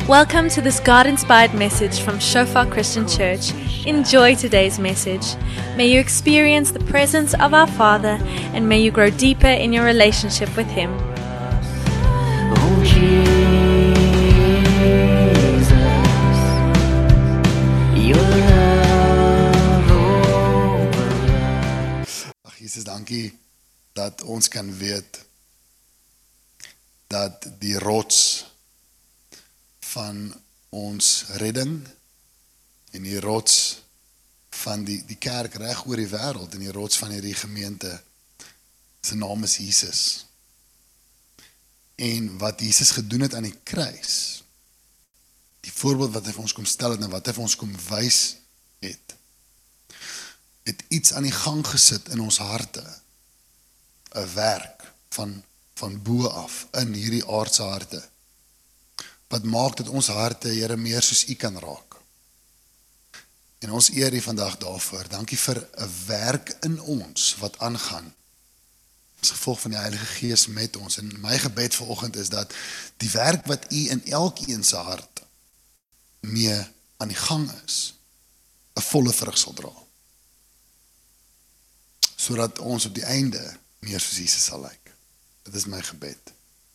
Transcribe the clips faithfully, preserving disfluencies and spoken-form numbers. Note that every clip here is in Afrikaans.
Welcome to this God-inspired message from Shofar Christian Church. Enjoy today's message. May you experience the presence of our Father and may you grow deeper in your relationship with Him. Oh, Jesus, your love over us. Ag Jesus, dankie dat ons kan weet dat die rots van ons redding en die rots van die, die kerk reg oor die wêreld en die rots van hierdie gemeente, sy naam is Jesus. En wat Jesus gedoen het aan die kruis, die voorbeeld wat hy vir ons kom stel het en wat hy vir ons kom wys het, het iets aan die gang gesit in ons harte, 'n werk van, van bo af in hierdie aardse harte, wat maak dat ons harte, Here, meer soos U kan raak. En ons eer U vandag daarvoor. Dankie vir 'n werk in ons wat aangaan, as gevolg van die Heilige Gees met ons. En my gebed vanoggend is dat die werk wat U in elkeen se hart mee aan die gang is, 'n volle vrug sal dra. Sodat ons op die einde meer soos Jesus sal lyk. Dit is my gebed.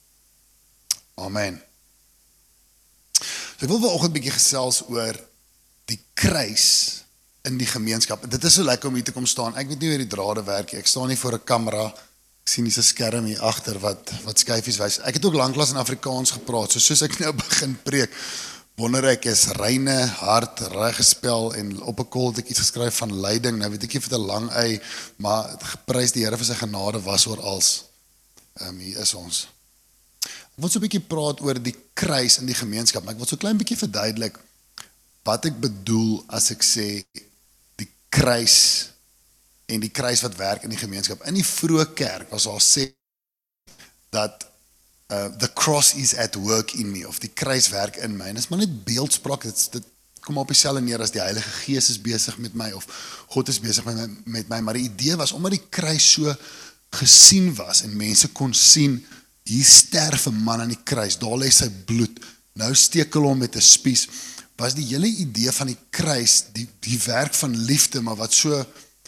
Amen. So ek wil vanoggend 'n bietjie gesels oor die kruis in die gemeenskap. Dit is so lekker om hier te kom staan. Ek weet nie hoe die drade werk nie. Ek staan nie voor 'n kamera. Ek sien dis 'n skerm hier agter wat wat skyfies wys. Ek het ook lanklaas in Afrikaans gepraat. So soos ek nou begin preek, wonder ek is reine hart reg gespel en op 'n kol het ek iets geskryf van lyding. Nou weet ek nie of dit 'n lang y, maar geprys die Here vir sy genade was orals. Ehm um, hier is ons. Ek wil so 'n bietjie praat oor die kruis in die gemeenskap, maar ek wil so 'n klein bietjie verduidelik wat ek bedoel as ek sê die kruis en die kruis wat werk in die gemeenskap. In die vroeë kerk was daar sê dat uh, the cross is at work in me, of die kruis werk in my. En dit is maar net beeldspraak, dit, dit kom op dieselfde neer as die Heilige Gees is besig met my, of God is besig met my, met my. Maar die idee was, omdat die kruis so gesien was, en mense kon sien, hier sterf 'n man aan die kruis, daar lê sy bloed, nou steek hulle hom met 'n spies, was die hele idee van die kruis, die, die werk van liefde, maar wat so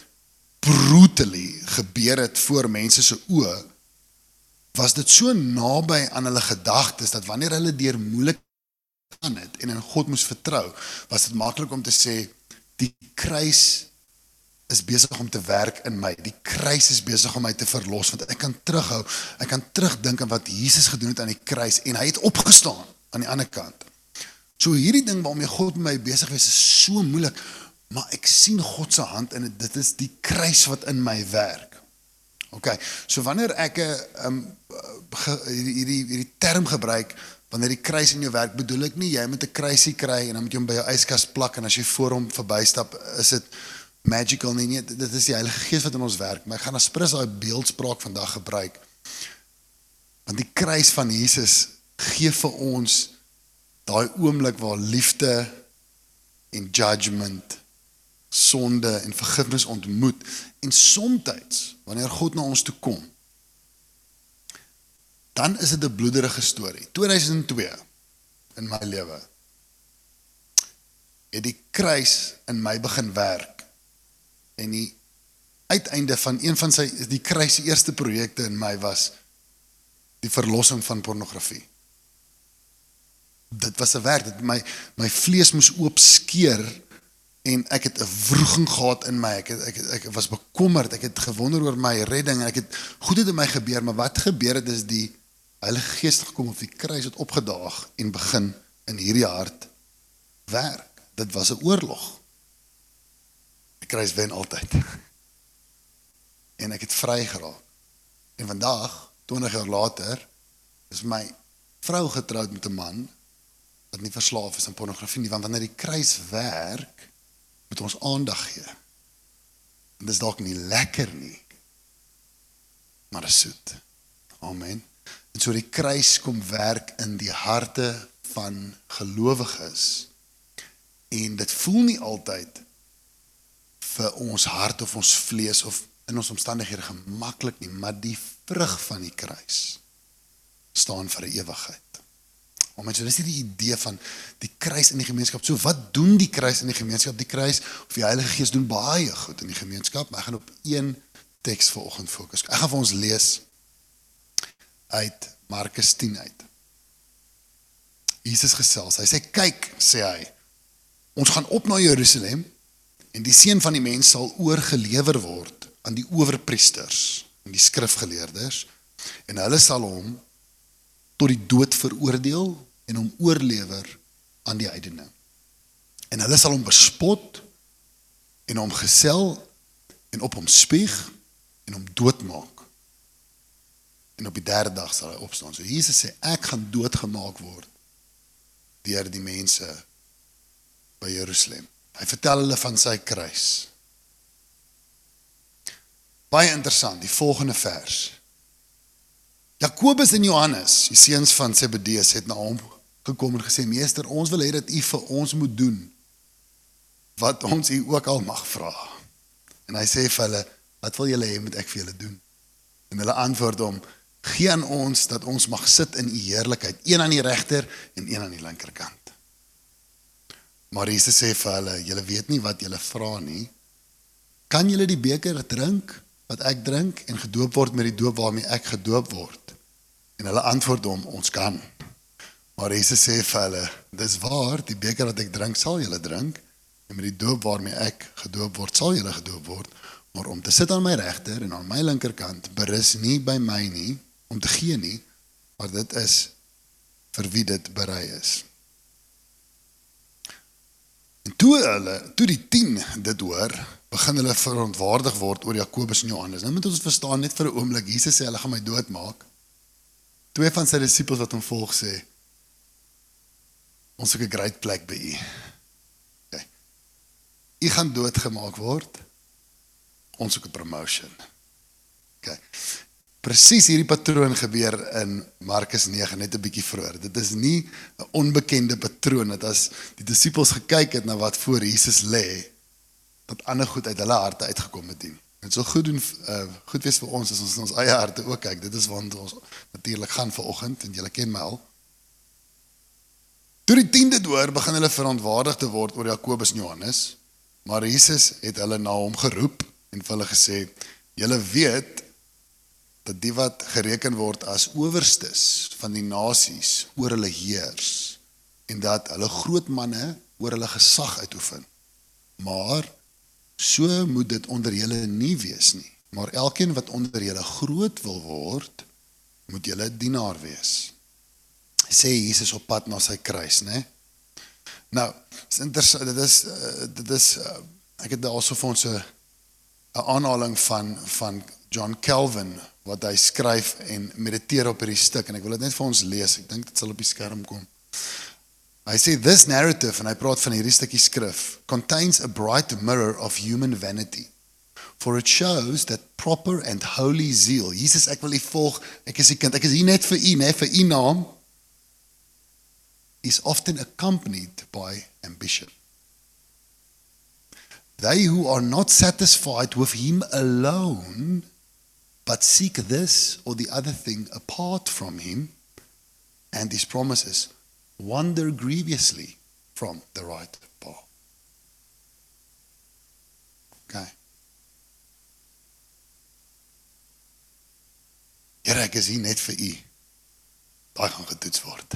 brutally gebeur het voor mense se oë, was dit so naby aan hulle gedagtes, dat wanneer hulle deur moeilik gaan het, en in God moes vertrou, was dit maklik om te sê, die kruis is besig om te werk in my, die kruis is besig om my te verlos, want ek kan terughou, ek kan terugdink aan wat Jesus gedoen het aan die kruis, en hy het opgestaan aan die ander kant. So hierdie ding waarmee God met my besig is, is so moeilik, maar ek sien God se hand in dit, dit is die kruis wat in my werk. Ok, so wanneer ek um, hierdie, hierdie term gebruik, wanneer die kruis in jou werk, bedoel ek nie, jy moet 'n kruisie kry, en dan moet jy hom by jou yskas plak, en as jy voor hom verbystap, is dit magical nie, nie, dit is die Heilige Gees wat in ons werk, maar ek gaan as prins daai beeldspraak vandag gebruik, want die kruis van Jesus gee vir ons daai oomblik waar liefde en judgment, sonde en vergifnis ontmoet, en somtyds, wanneer God na ons toe kom, dan is dit 'n bloederige storie. tweeduisend twee in my lewe, het die kruis in my begin werk, en die uiteinde van een van sy, die kruis se eerste projekte in my was, die verlossing van pornografie. Dit was 'n werk, dit my, my vlees moes oopskeer, en ek het 'n wroging gehad in my, ek, het, ek, ek was bekommerd, ek het gewonder oor my redding, en ek het, goed het in my gebeur, maar wat gebeur het is die Heilige Gees gekom op die kruis, het opgedaag, en begin in hierdie hart werk. Dit was 'n oorlog. Die kruis wen altyd. En ek het vry geraak. En vandag, twintig jaar later, is my vrou getroud met 'n man, wat nie verslaaf is aan pornografie nie, want wanneer die kruis werk, moet ons aandag gee. En dis dalk nie lekker nie, maar dis soet. Amen. En so die kruis kom werk in die harte van gelowiges, en dit voel nie altyd vir ons hart of ons vlees of in ons omstandighede gemaklik nie, maar die vrug van die kruis staan vir 'n ewigheid. Amen. So dis nie die idee van die kruis in die gemeenskap. So wat doen die kruis in die gemeenskap? Die kruis of die Heilige Gees doen baie goed in die gemeenskap, maar ek gaan op een teks vanoggend fokus. Ek gaan vir ons lees uit Markus tien uit. Jesus gesels. Hy sê, kyk, sê hy, ons gaan op na Jerusalem en die seun van die mens sal oorgelewer word aan die owerpriesters en die skrifgeleerdes en hulle sal hom tot die dood veroordeel en hom oorlewer aan die heidene. En hulle sal hom bespot en hom gesel en op hom spieg en hom doodmaak. En op die derde dag sal hy opstaan. So Jesus sê, ek gaan doodgemaak word deur die mense by Jerusalem. Hy vertel hulle van sy kruis. Baie interessant, die volgende vers. Jakobus en Johannes, die seuns van Zebedeus, het na hom gekom en gesê, meester, ons wil hê dat u vir ons moet doen, wat ons u ook al mag vra. En hy sê vir hulle, wat wil julle hê moet ek vir julle doen? En hulle antwoord hom, gee aan ons dat ons mag sit in u heerlikheid, een aan die regter en een aan die linkerkant. Maar Jesus sê vir hulle, julle weet nie wat julle vra nie, kan julle die beker drink, wat ek drink, en gedoop word met die doop waarmee ek gedoop word? En hulle antwoord hom, ons kan. Maar Jesus sê vir hulle, dis waar, die beker wat ek drink, sal julle drink, en met die doop waarmee ek gedoop word, sal julle gedoop word, maar om te sit aan my regter en aan my linkerkant, berus nie by my nie, om te gee nie, maar dit is vir wie dit berei is. En toe hulle, toe die tien dit hoor, begin hulle verontwaardig word oor Jakobus en Johannes. Nou moet ons verstaan net vir 'n oomblik, Jesus sê, hulle gaan my doodmaak. Twee van sy disippels wat hom volg sê, ons soek 'n great plek by u. Okay. U gaan doodgemaak word, ons soek 'n promotion. Okay. Presies hierdie patroon gebeur in Markus nege, net 'n bietjie vroeër. Dit is nie 'n onbekende patroon, dat as die disippels gekyk het na wat voor Jesus lê, dat ander goed uit hulle harte uitgekom het nie. Dit sal goed doen, uh, goed wees vir ons, as ons in ons eie harte ook kyk. Dit is want ons natuurlik gaan vanoggend, en julle ken my al. Toe die tien dit hoor, begin hulle verontwaardig te word oor Jakobus en Johannes, maar Jesus het hulle na hom geroep, en vir hulle gesê, julle weet, dat die wat gereken word as owerstes van die nasies oor hulle heers, en dat hulle groot manne oor hulle gesag uitoefen. Maar so moet dit onder julle nie wees nie. Maar elkeen wat onder julle groot wil word, moet julle dienaar wees. Sê Jesus op pad na sy kruis, né? Nou, is interessant, dit is, uh, dit is uh, ek het daar also vir ons 'n 'n aanhaling van, van John Calvin, wat hy skryf en mediteer op hierdie stuk, en ek wil dit net vir ons lees, ek dink dit sal op die skerm kom. Hy sê, this narrative, en hy praat van hierdie stukkie skrif, contains a bright mirror of human vanity, for it shows that proper and holy zeal, Jesus, ek wil u volg, ek is die kind, ek is hier net vir u, net vir u naam, is often accompanied by ambition. They who are not satisfied with him alone, but seek this or the other thing apart from him and his promises, wander grievously from the right path. Okay. Here, ek is hier net vir u. Daai gaan getoets word.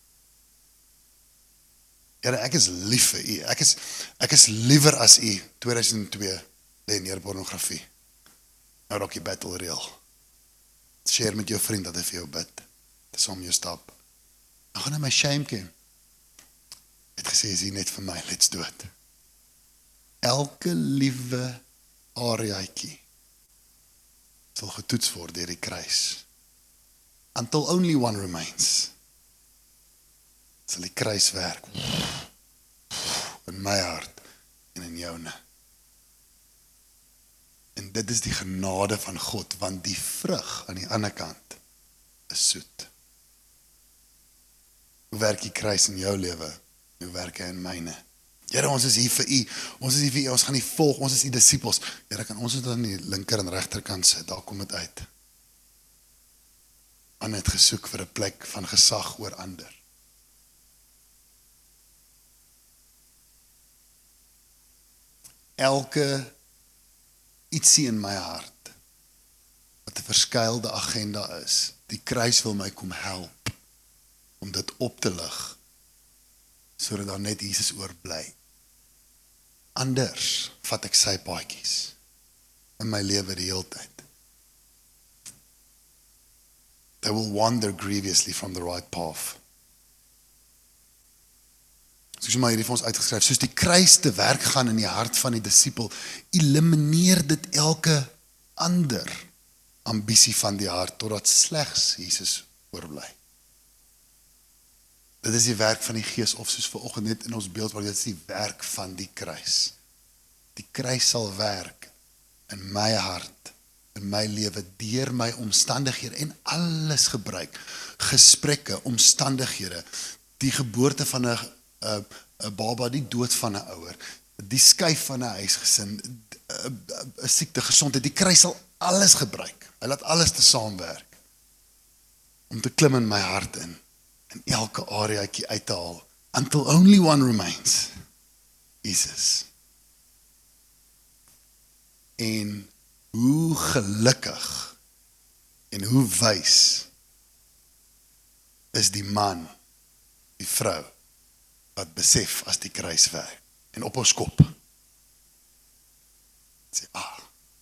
Here, ek is lief vir u. Ek is, ek is liewer as u. tweeduisend twee, lê neer pornografie. Nou raak jy battle real. Share met jou vriend dat hy vir jou bid. Dis om jou stap. Dan gaan hy my shame ken. Het gesê, is hier net vir my, let's do it. Elke liewe areaatjie sal getoets word deur die kruis. Until only one remains. Sal die kruis werk. In my hart en in joune. En dit is die genade van God, want die vrug aan die ander kant is soet. Hoe werk die kruis in jou lewe? Hoe werk hy in myne? Here, ons is hier vir u, ons is hier vir u, ons gaan u volg, ons is u disippels. Here, kan ons dit aan die linker en regterkant sit, daar kom het uit. Man het gesoek vir 'n plek van gesag oor ander. elke ietsie in my hart, wat 'n verskuilde agenda is, die kruis wil my kom help, om dit op te lig, sodat daar net Jesus oorbly. Anders vat ek sy paadjies in my lewe die hele tyd. They will wander grievously from the right path. Soos maar hierdie vir ons uitgeskryf, soos die kruis te werk gaan in die hart van die disipel, elimineer dit elke ander ambisie van die hart, totdat slegs Jesus oorbly. Dit is die werk van die Gees, of soos vanoggend net in ons beeld, maar dit is die werk van die kruis. Die kruis sal werk in my hart, in my lewe, deur my omstandighede, en alles gebruik, gesprekke, omstandighede, die geboorte van 'n 'n 'n baba, die dood van 'n ouer, die skuif van 'n huisgesin, 'n 'n siekte, gesondheid, die kruis sal alles gebruik. Hy laat alles te saamwerk om te klim in my hart in, en elke areaatjie uit te haal, until only one remains, Jesus. En hoe gelukkig en hoe wys is die man, die vrou, wat besef as die kruis werk, en op ons kop sê, ah,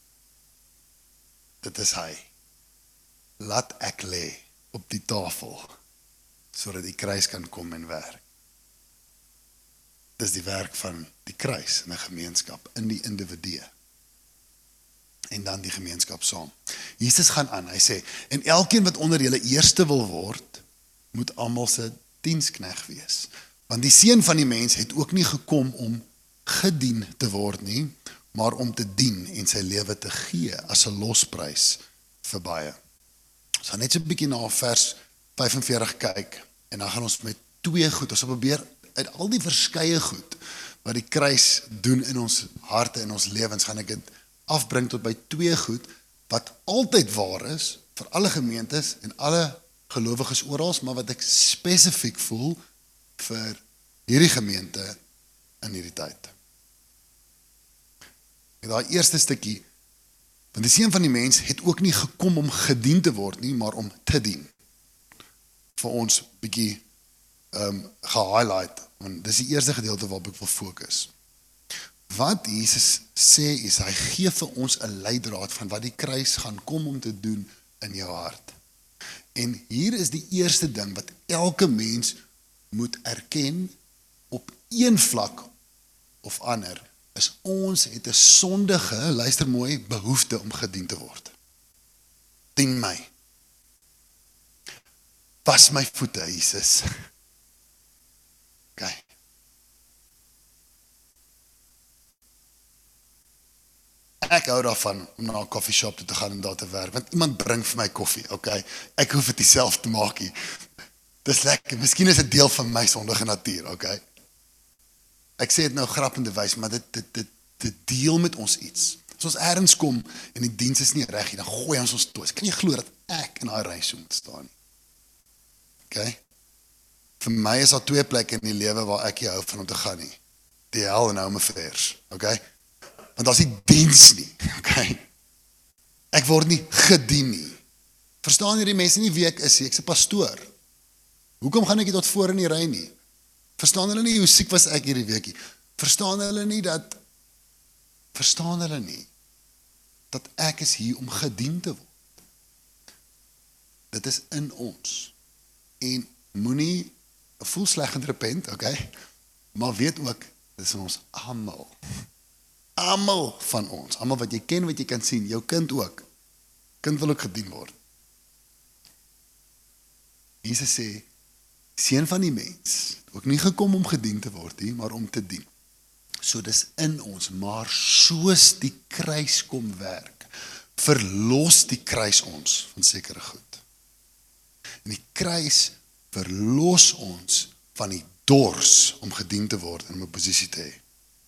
dit is hy. Laat ek lê op die tafel, sodat die kruis kan kom en werk. Dit is die werk van die kruis in 'n gemeenskap, in die individue. En dan die gemeenskap saam. Jesus gaan aan, hy sê, en elkeen wat onder julle eerste wil word, moet almal se dienskneg wees. Want die seun van die mens het ook nie gekom om gedien te word nie, maar om te dien en sy lewe te gee as 'n losprys vir baie. Ons gaan net so 'n bietjie na vers vyf en veertig kyk, en dan gaan ons met twee goed, ons sal probeer uit al die verskeie goed, wat die kruis doen in ons harte en ons lewens, gaan ek dit afbring tot by twee goed, wat altyd waar is, vir alle gemeentes en alle gelowiges oral, maar wat ek spesifiek voel, vir hierdie gemeente in hierdie tyd. En daai eerste stukkie, want die seun van die mens het ook nie gekom om gedien te word nie, maar om te dien. Vir ons bietjie um, gehighlight, want dis die eerste gedeelte waarop ek wil fokus. Wat Jesus sê is, hy gee vir ons 'n leidraad van wat die kruis gaan kom om te doen in jou hart. En hier is die eerste ding wat elke mens moet erken op een vlak of ander, is ons het 'n sondige, luister mooi, behoefte om gedien te word. Dien my. Was my voete, Jesus. Okay. Ek hou daarvan om na 'n koffieshop toe te gaan en daar te werk, want iemand bring vir my koffie, okay? Ek hoef dit nie self te maak nie. Dis lekker, miskien is dit deel van my sondige natuur, okay? Ek sê dit nou grappende wys, maar dit, dit, dit, dit deel met ons iets. As ons ergens kom en die diens is nie reg nie, dan gooi ons ons toes. Kan jy glo dat ek in daai ry so moet staan nie? Okay? Vir my is daar twee plekke in die lewe waar ek nie hou van om te gaan nie. Die hel en Home Affairs, okay? Want daar is nie diens nie, okay? Ek word nie gedien nie. Verstaan hierdie mense nie wie ek is nie, ek's 'n pastoor. Hoekom gaan ek nie tot voor in die ry nie? Verstaan hulle nie hoe siek was ek hierdie weekie? Verstaan hulle nie dat, verstaan hulle nie, dat ek is hier om gedien te word? Dit is in ons. En moenie, voel sleg en repent, okay? Maar weet ook, dit is in ons almal. Almal van ons, almal wat jy ken, wat jy kan sien, jou kind ook. Kind wil ook gedien word. Jesus sê, seun van die mens, ook nie gekom om gedien te word nie, maar om te dien. So dis in ons, maar soos die kruis kom werk, verlos die kruis ons van sekere goed. En die kruis verlos ons van die dors om gedien te word en om 'n posisie te hê.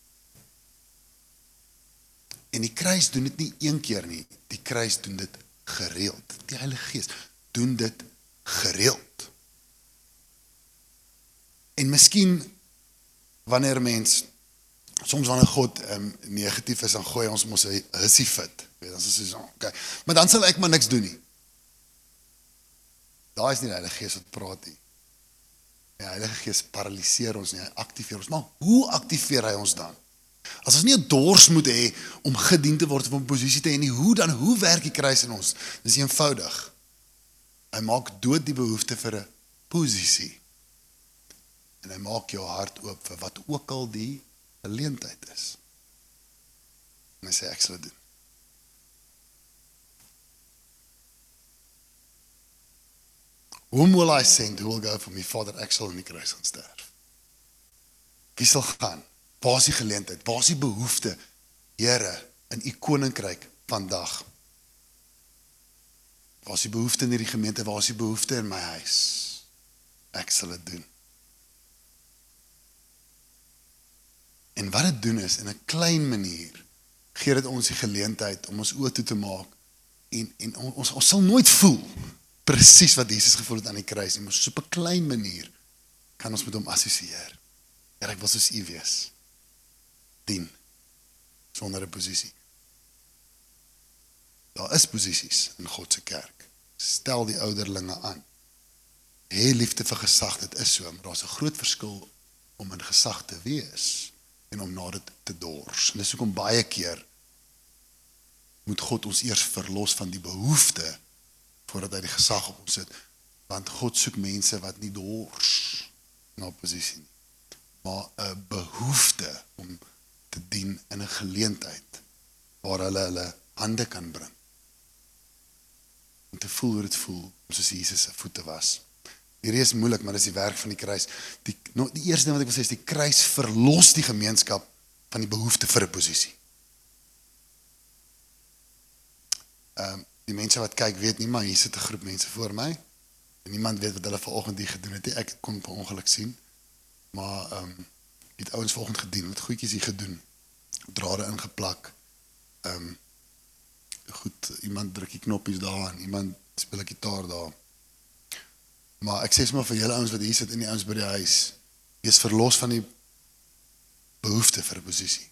En die kruis doen dit nie een keer nie, die kruis doen dit gereeld. Die Heilige Gees doen dit gereeld. En miskien, wanneer mens soms wanneer God um, negatief is, dan gooi ons mos 'n hissy fit. Dan is dit so, okay. Maar dan sal ek maar niks doen nie. Daar is nie die Heilige Gees wat praat nie. Die Heilige Gees paralyseer ons nie, hy aktiveer ons. Maar hoe aktiveer hy ons dan? As ons nie 'n dors moet hê om gedien te word of om 'n posisie te hê nie, hoe dan, hoe werk die kruis in ons? Dis eenvoudig. Hy maak dood die behoefte vir 'n posisie. En hy maak jou hart oop vir wat ook al die geleentheid is. En hy sê, ek sal dit doen. Whom will I send? Who will go for me? Vader, ek sal in die kruis gaan sterf. Wie sal gaan? Waar is die geleentheid? Waar is die behoefte? Here, in u koninkryk vandag. Waar is die behoefte in hierdie gemeente? Waar is die behoefte in my huis? Ek sal dit doen. En wat dit doen is, in 'n klein manier, gee dit ons die geleentheid om ons oë toe te maak, en, en ons, ons sal nooit voel, presies wat Jesus gevoel het aan die kruis, maar so op 'n klein manier, kan ons met hom assosieer. Here, ek wil soos u wees. Dien, sonder 'n posisie. Daar is posisies in God se kerk. Stel die ouderlinge aan. Hê liefde vir gesag, dit is so, maar daar's 'n groot verskil om in gesag te wees en om na dit te dors. En dis hoekom baie keer moet God ons eers verlos van die behoefte voordat hy die gesag op ons sit, want God soek mense wat nie dors na posisie nie, maar 'n behoefte om te dien in 'n geleentheid waar hulle hulle hande kan bring en te voel hoe dit voel om soos Jesus se voete was. Hierdie is moeilik, maar dis die werk van die kruis. Die, no, die eerste ding wat ek wil sê is die kruis verlos die gemeenskap van die behoefte vir 'n posisie. Um, die mense wat kyk weet nie, maar hier sit 'n groep mense voor my en niemand weet wat hulle vanoggend hier gedoen het. Ek kon per ongeluk sien, maar um, het ouens vanoggend gedien, met goedjies hier gedoen, drade ingeplak, um, goed, iemand druk die knoppies daar en iemand speel 'n gitaar daar. Maar ek sê maar vir julle ouens wat hier sit in die ouens by die huis, wees verlos van die behoefte vir 'n posisie.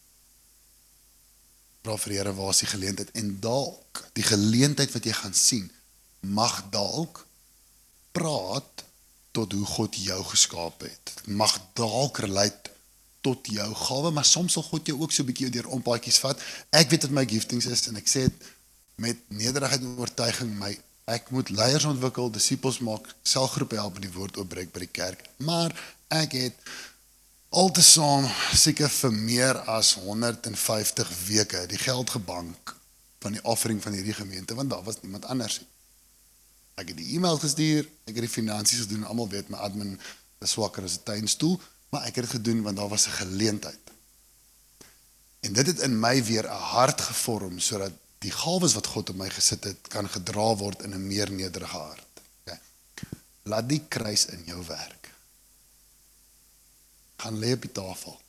Vra vir die Here, waar is die geleentheid? En dalk, die geleentheid wat jy gaan sien, mag dalk praat tot hoe God jou geskaap het. Mag dalk relate tot jou gawe, maar soms sal God jou ook so 'n bietjie deur ompaadjies vat. Ek weet wat my giftings is en ek sê dit met nederigheid en oortuiging, my ek moet leiers ontwikkel, disippels maak, selgroepe help en die woord oopbreek by die kerk. Maar ek het altesaam seker vir meer as honderd en vyftig weke die geld gebank van die offering van hierdie gemeente, want daar was niemand anders. Ek het die e-mail gestuur, ek het die finansies gedoen, almal weet my admin is swakker as 'n tuinstoel, maar ek het dit gedoen want daar was 'n geleentheid. En dit het in my weer 'n hart gevorm, sodat die gawes wat God op my gesit het, kan gedra word in 'n meer nederige hart. Okay. Laat die kruis in jou werk. Gaan lê op die tafel.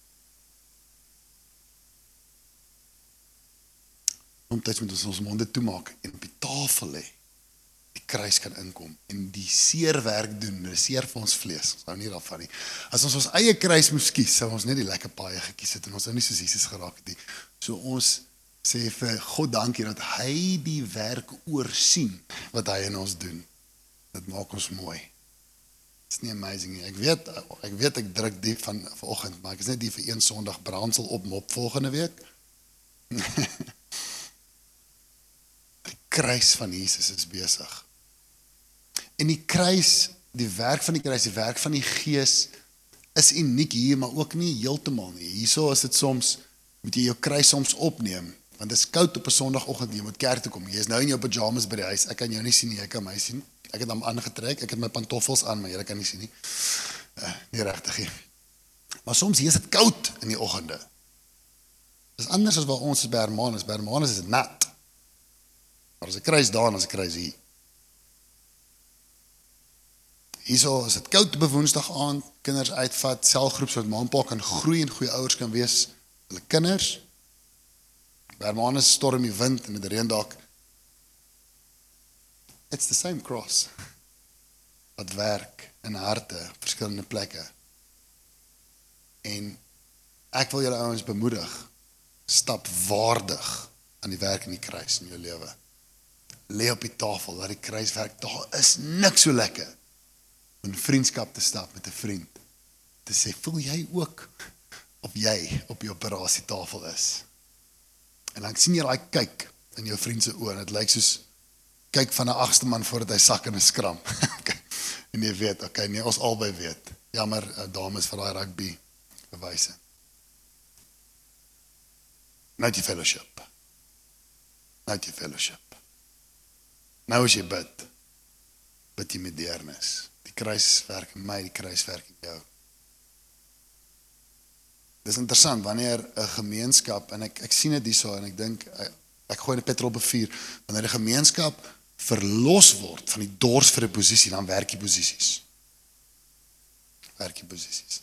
Soms moet ons ons monde toemaak en op die tafel lê. Die kruis kan inkom en die seer werk doen, die seer vir ons vlees, ons hou nie daarvan nie. As ons ons eie kruis moes kies, sou ons net die lekker paaie gekies het en ons sou nie soos Jesus geraak het nie. So ons sê vir God dankie dat hy die werk oorsien wat hy in ons doen. Dit maak ons mooi. Dit is nie amazing nie. Ek weet, ek weet ek druk diep van vanoggend, maar ek is net die vir een Sondag brandsel op mop volgende week. Die kruis van Jesus is besig. En die kruis, die werk van die kruis, die werk van die Gees is uniek hier, maar ook nie heeltemal nie. Hierso is dit soms, moet jy jou kruis soms opneem, want dit is koud op 'n Sondagoggend, jy moet kerk toe kom. Jy is nou in jou pyjamas by die huis. Ek kan jou nie sien nie, jy kan my sien. Ek het hom aangetrek, ek het my pantoffels aan, maar jy kan nie sien nie. Uh, nie regtig nie. Maar soms hier is dit koud in die oggende. Dit is anders as waar ons is by Hermanus. By Hermanus is dit nat. Maar as 'n kruis daar en as 'n kruis hier. Hierso is dit koud op 'n Woensdag aand, kinders uitvat, selgroep sodat ma en pa kan groei en goeie ouers kan wees. Hulle kinders. By Hermanus storm die wind en dit reën dalk. It's the same cross. Wat werk in harte, verskillende plekke. En ek wil julle ouens bemoedig, stap waardig aan die werk in die kruis in jou lewe. Lê op die tafel, laat die kruis werk. Daar is niks so lekker om in vriendskap te stap met 'n vriend. Te sê, voel jy ook of jy op die operasietafel is? En dan sien jy daai kyk in jou vriend se oë en dit lyk soos kyk van 'n agste man voordat hy sak in 'n skram. En jy weet, okay, nee, ons albei weet. Jammer, dames vir daai rugby bewyse. Nou die fellowship. Nou die fellowship. Nou as jy bid, bid jy met deernis. Die kruis werk in my, die kruis werk in jou. Dis interessant, wanneer 'n gemeenskap, en ek, ek sien dit hierso, en ek dink, ek, ek gooi die petrol op 'n vuur, wanneer 'n gemeenskap verlos word van die dors vir 'n posisie, dan werk die posisies. Werk die posisies.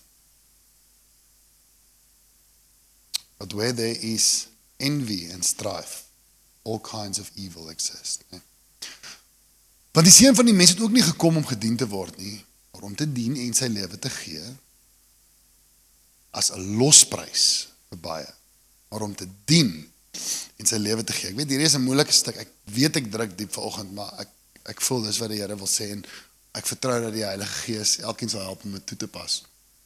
But where there is envy and strife, all kinds of evil exist. Nee? Want die seun van die mens het ook nie gekom om gedien te word nie, maar om te dien en sy lewe te gee, as 'n losprys vir baie, maar om te dien en sy lewe te gee. Ek weet, hier is 'n moeilike stuk, ek weet ek druk diep vanoggend, maar ek, ek voel dis wat die Here wil sê, en ek vertrou dat die Heilige Gees elkeen sal help om dit toe te pas.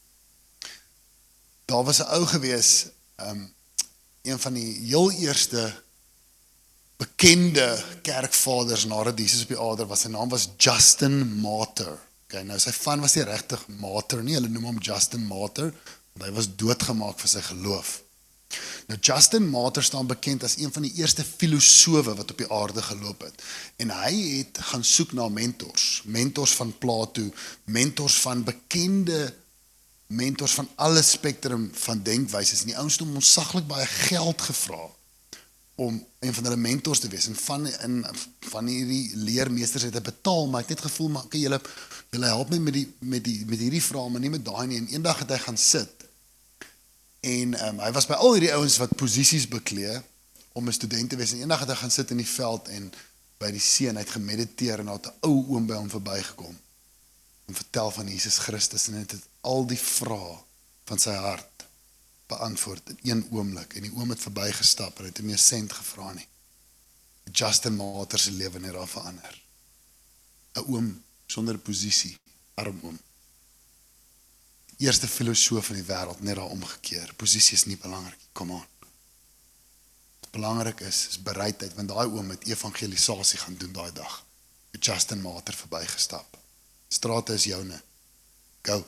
Daar was 'n ou gewees, um, een van die heel eerste bekende kerkvaders nadat Jesus op die aarde was, sy naam was Justin Martyr. Okay, nou sy van was nie regtig Martyr nie, hulle noem hom Justin Martyr, want hy was doodgemaak vir sy geloof. Nou Justin Martyr staan bekend as een van die eerste filosowe wat op die aarde geloop het. En hy het gaan soek na mentors, mentors van Plato, mentors van bekende mentors van alle spektrum van denkwyses. En die ouens het hom ontsaglik baie geld gevra om een van hulle mentors te wees. En van, en van hierdie leermeesters het hy betaal, maar ek het net gevoel, maar okay, julle, julle help my met, die, met, die, met hierdie vraag, maar nie met daai nie. En eendag het hy gaan sit. En um, hy was by al hierdie ouens wat posisies beklee om 'n student te wees. En eendag het hy gaan sit in die veld en by die see en hy het gemediteer en had 'n ou oom by hom verbygekom en vertel van Jesus Christus en het, het al die vrae van sy hart beantwoord in een oomblik. En die oom het verbygestap en het hom nie 'n sent gevra nie. Justin Martyr se lewe net daar verander. 'n Oom sonder 'n posisie, arm oom. Eerste filosoof in die wêreld net daar omgekeer. Posisie is nie belangrik, come on. Wat belangrik is, is bereidheid, want daai oom het evangelisasie gaan doen daai dag. Justin Martyr verbygestap. Strate is joune. Go.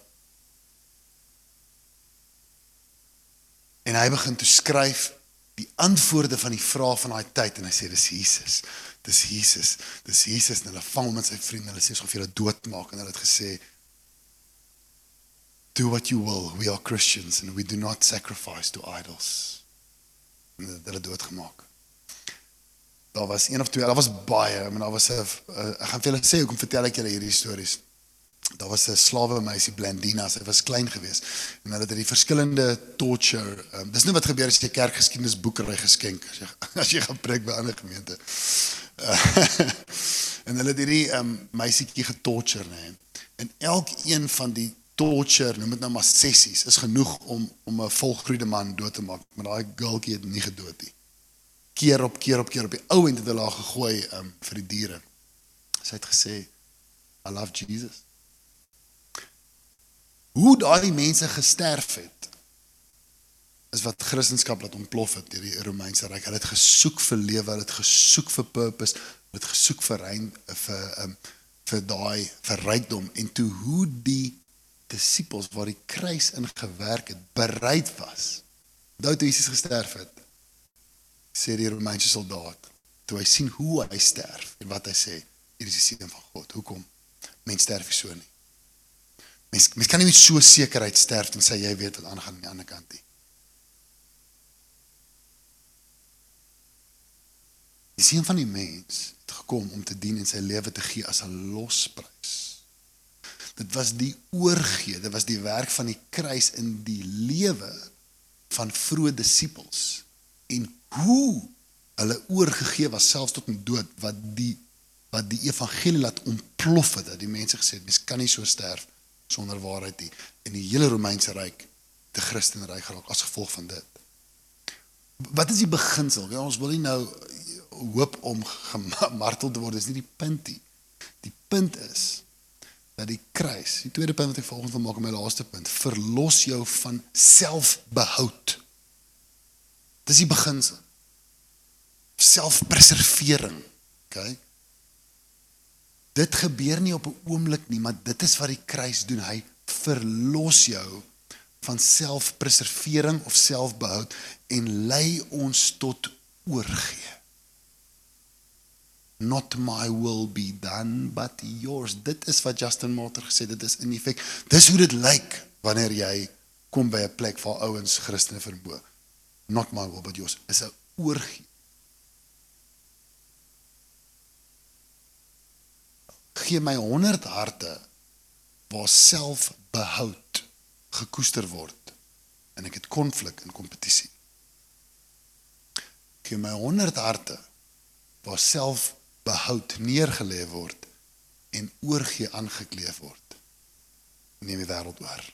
En hy begin toe skryf die antwoorde van die vrae van daai tyd en hy sê dis Jesus. Dis Jesus. Dis Jesus en hulle vang hom met sy vriende. Hulle sê of jy hulle doodmaak en hulle het gesê do what you will, we are Christians and we do not sacrifice to idols. En dit het hulle doodgemaak. Daar was een of twee, daar was baie, maar daar was 'n, ek gaan vir julle sê, hoekom vertel ek julle hierdie stories. Daar was 'n slawe meisie, Blandina, sy was klein geweest, en hulle het die verskillende torture, um, dis nie wat gebeur as jy kerkgeskiedenisboekery geskenk, as jy, as jy gaan preek by ander gemeente. Uh, en hulle het hierdie um, meisiekie getorture, nee. En elkeen van die torture, noem het nou maar sessies, is genoeg om, om 'n volgroeide man dood te maak, maar daai girlkie het nie gedood nie. Keer op keer op keer op die ou end het hulle haar gegooi um, vir die diere. Sy het gesê, I love Jesus. Hoe daai mense gesterf het, is wat Christendom laat ontplof het deur die Romeinse Ryk. Hulle het gesoek vir lewe, hulle het gesoek vir purpose, hulle het gesoek vir rein, vir, um, vir daai, vir rykdom, en toe hoe die disciples waar die kruis in gewerk het, bereid was. Onthou toe Jesus gesterf het, sê die Romeinse soldaat, toe hy sien hoe hy sterf, en wat hy sê, hier is die seun van God. Hoekom? Mens sterf nie so nie. Mens, mens kan nie met so sekerheid sterf, en sê jy weet wat aangaan aan die ander kant nie. Die seun van die mens het gekom om te dien en sy lewe te gee as 'n losprys. Dit was die oorgee, dit was die werk van die kruis in die lewe van vroeë disippels. En hoe hulle oorgegee was, selfs tot in dood, wat die, wat die evangelie laat ontplof het, dat die mense gesê het, mens kan nie so sterf sonder waarheid nie. En die hele Romeinse Ryk te Christen ryk geraak as gevolg van dit. Wat is die beginsel? Ja, ons wil nie nou hoop om gemartel te word, dis nie die punt nie. Die punt is, dat die kruis, die tweede punt wat ek volgende wil maak, my laaste punt, verlos jou van selfbehoud. Dis die beginsel. Selfpreservering. Okay? Dit gebeur nie op 'n oomblik nie, maar dit is wat die kruis doen. Hy verlos jou van selfpreservering of selfbehoud en lei ons tot oorgee. Not my will be done, but yours. Dit is wat Justin Martyr gesê, dit is in effek, dis hoe dit lyk, wanneer jy kom by 'n plek waar ouens Christene vermoë. Not my will, but yours, is 'n oorgee. Gee my honderd harte, waar selfbehoud gekoester word, en ek het konflik en kompetisie. Gee my honderd harte, waar selfbehoud neergelê word, en oorgee aangekleef word. Neem die wêreld oor.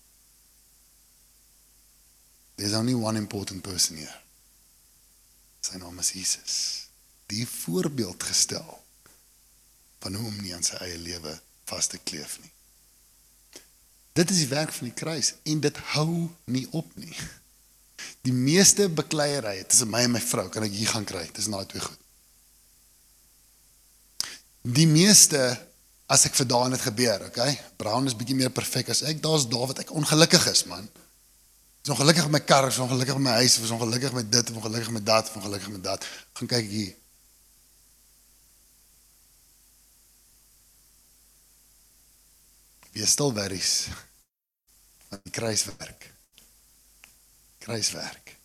There's only one important person here. Sy naam is Jesus. Die voorbeeld gestel, van hoe om nie aan sy eie lewe vas te kleef nie. Dit is die werk van die kruis, en dit hou nie op nie. Die meeste bekleierery tussen my en my vrou, kan ek hier gaan kry, tussen daai twee goed. Die meeste, as ek vir Daan het gebeur, okay? Brown is bietjie meer perfek as ek, daar is daar wat ek ongelukkig is, man. Is ongelukkig met my kar, is ongelukkig met my huis, is ongelukkig met dit, is ongelukkig met dat, is ongelukkig met dat. Gaan kyk hier. Wees stil werries, van die kruiswerk. Kruiswerk.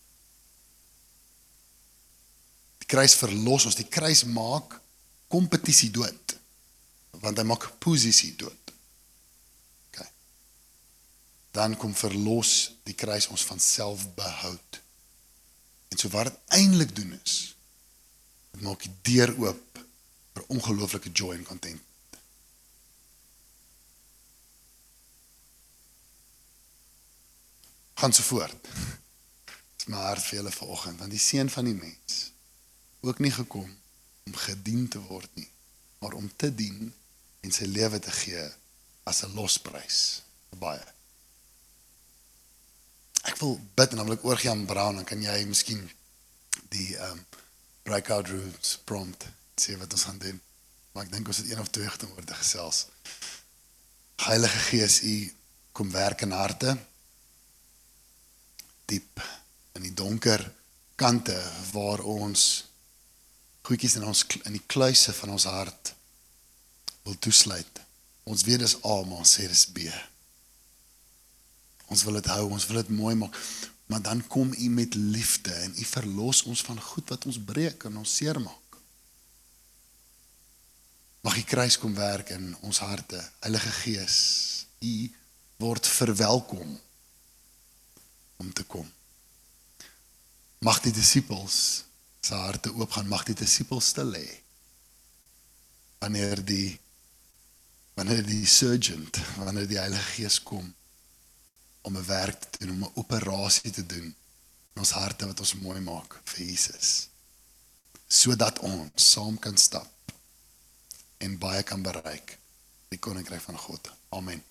Die kruis verlos ons, die kruis maak kompetisie dood, want hy maak posisie dood. Okay. Dan kom verlos die kruis ons van selfbehoud. En so wat het eintlik doen is, het maak die deur oop vir ongelooflike joy en content. Gaan so voort. Dit is my hart vir julle vanoggend, want die seun van die mens, ook nie gekom om gedien te word nie, maar om te dien en sy lewe te gee as 'n losprys. Baie. Ek wil bid en dan wil ek oorgee aan Brown, dan kan jy miskien die um, breakout rooms prompt, sê wat ons gaan doen. Maar ek dink ons het een of twee gedoen oor te gesels. Heilige Gees, U kom werk in harte, diep in die donker kante waar ons goedjies in ons in die kluise van ons hart wil toesluit. Ons weet dis A, maar ons sê dis B. Ons wil dit hou, ons wil dit mooi maak, maar dan kom U met liefde en U verlos ons van goed wat ons breek en ons seermaak. Mag die kruis kom werk in ons harte. Heilige Gees, U word verwelkom om te kom. Mag die disippels sy harte oopgaan, mag die disippels stil hê. Wanneer die wanneer die surgeon, wanneer die Heilige Gees kom om 'n werk te doen, om 'n operasie te doen in ons harte wat ons mooi maak vir Jesus. Sodat ons saam kan stap en baie kan bereik die koninkryk van God. Amen.